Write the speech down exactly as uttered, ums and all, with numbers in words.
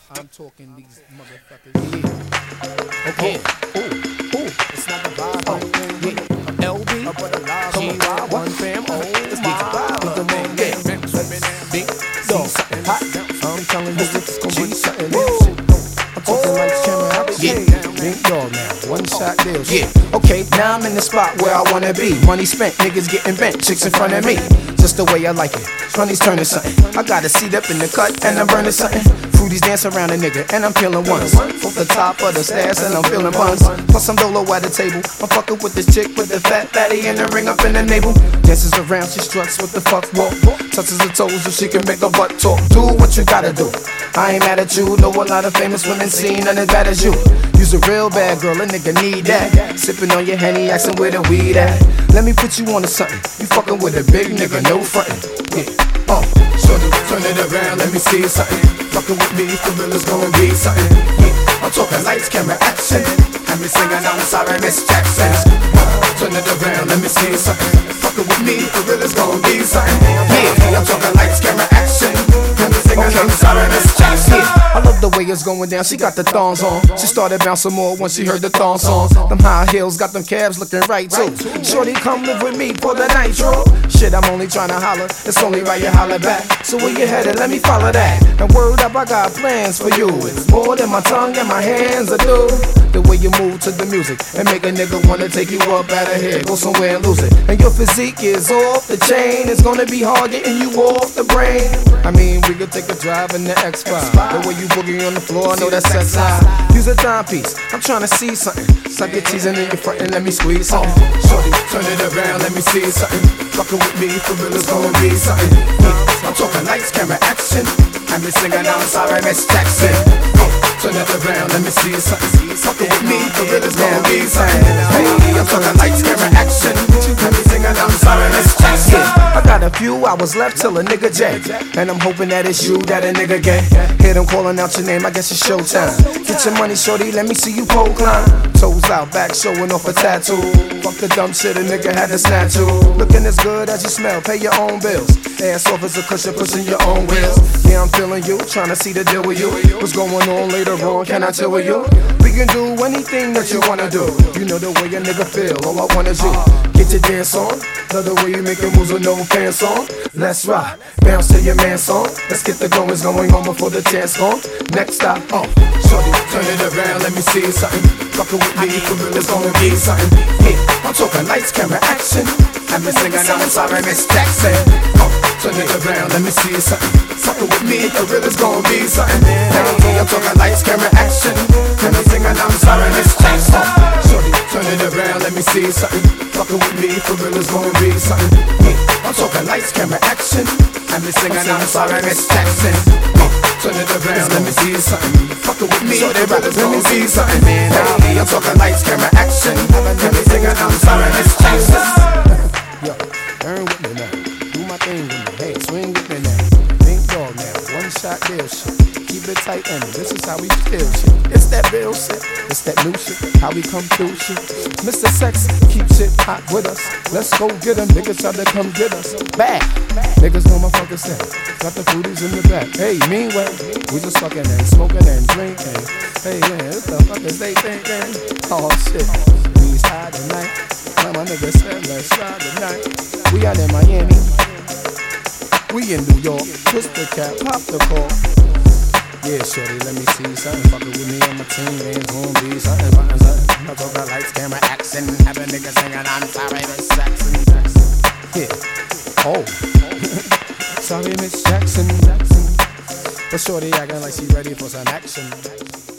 I'm talking these motherfuckers. Yeah. Okay. Ooh, ooh. It's not the vibe. Oh, yeah. L B. Up with a live. Come on, one fam. Oh, let's get the vibe. With the man, yeah. Big dog. Something hot. I'm telling you, it's gonna be something else. I'm talking like camera out. Yeah. Big dog now. One shot deal. Yeah. Okay, now I'm in the spot where I wanna be. Money spent, niggas getting bent, chicks in front of me. Just the way I like it. Money's turning something. I got a seat up in the cut and I'm burning something. Fruities dance around a nigga and I'm peeling ones. Off the top of the stairs and I'm feeling buns. Plus some dolo at the table. I'm fucking with this chick with the fat fatty and the ring up in the navel. Dances around, she struts with the fuck walk. Touches her toes so she can make her butt talk. Do what you gotta do. I ain't mad at you. Know a lot of famous women seen none as bad as you. You's a real bad girl, a nigga need that. Sipping on your Henny, asking where the weed at. Let me put you on to something. You fucking with a big nigga, no frontin'. Yeah. Oh, shorty, turn it around, let me see something. Fucking with me, for real it's gonna be something. Yeah. I'm talking lights, camera, action. And me singing, I'm sorry, Miss Jackson. Turn it around, let me see something. Fucking with me, for real it's gonna be something. Yeah, I'm talking lights, camera, action. And me singing, I'm sorry, Miss Jackson. I love the way it's going down, she got the thongs on. She started bouncing more when she heard the thong songs. Them high heels got them calves looking right too. Shorty, come live with me for the nitro. Shit, I'm only trying to holler, it's only right you holler back. So where you headed, let me follow that. And word up, I got plans for you. It's more than my tongue and my hands will do. The way you move to the music and make a nigga wanna take you up out of here, go somewhere and lose it. And your physique is off the chain, it's gonna be hard getting you off the brain. I mean, we could take a drive in the X five. The way you boogie on the floor, I know that's sex high. Use a timepiece, I'm trying to see something. Suck your teasing in your front and let me squeeze something. Shorty, turn it around, let me see something. Fucking with me, for real it's gonna be something. I'm talking lights, camera, action. And me singing, I'm sorry, Miss Jackson. Turn it around, let me see something. Fucking with me, for real it's gonna be something. Hey, I'm talking lights, camera, action. And me singing, I'm sorry, Miss Jackson. I got a few hours left till a nigga jack. And I'm hoping that it's you that a nigga get. Hear them calling out your name, I guess it's showtime. Get your money, shorty, let me see you pole climb. Toes out, back showing off a tattoo. Fuck the dumb shit a nigga had to snatch you. Looking as good as you smell, pay your own bills. Ass off as a cushion, pushing your own wheels. Yeah, I'm feeling you, trying to see the deal with you. What's going on later on, can I chill with you? We can do anything that you wanna do. You know the way a nigga feel, all I want is you. Get your dance on, love the way you making moves with no pants on. Let's rock, bounce to your man song. Let's get the goings going on before the chance gone. Next stop, oh, shorty, turn it around, let me see something. Fucking with me, for real it's gonna be something. Yeah, I'm talking lights, camera, action. And me singing, I'm sorry, Miss Jackson. Oh, turn it around, let me see something. Fucking with me, for real it's gonna be something. Hey, I'm talking lights, camera, action. And me singing, I'm sorry, Miss Jackson. Shorty, turn it around, let me see something. Fucking with me, for real it's gonna be something. Yeah, I'm talking lights, camera, action. And me singing, I'm sorry, Miss Jackson. Turn it around, let me see something. Fucking with me, so they rappers, let me see something. Hey, I'm talking lights, camera, action. And me singing, I'm sorry, Miss Jackson. Yo, earn with me now. Do my thing with me. Hey, swing with me now. Big dog now. One shot deal shit. Keep it tight and this is how we feel shit. It's that real shit. It's that new shit. How we come through shit. Mister Sex, keep shit hot with us. Let's go get them. Niggas try to come get us. Back. Niggas know my fucking set. Got the foodies in the back. Hey, meanwhile, we just fucking and smoking and drinking. Hey, man, what the fuck is they thinking? Oh shit. We's high tonight. Like my nigga said, let's ride tonight. We out in Miami. We in New York. Twist the cap, pop the cork. Yeah, shorty, let me see something. Fuckin' with me on my team, man, it's gonna be something, something, something. I'm talking lights, camera, action. Have a nigga singing, I'm sorry, Miss Jackson, Jackson. Yeah. Oh. Sorry, Miss Jackson, Jackson. But shorty acting like she ready for some action.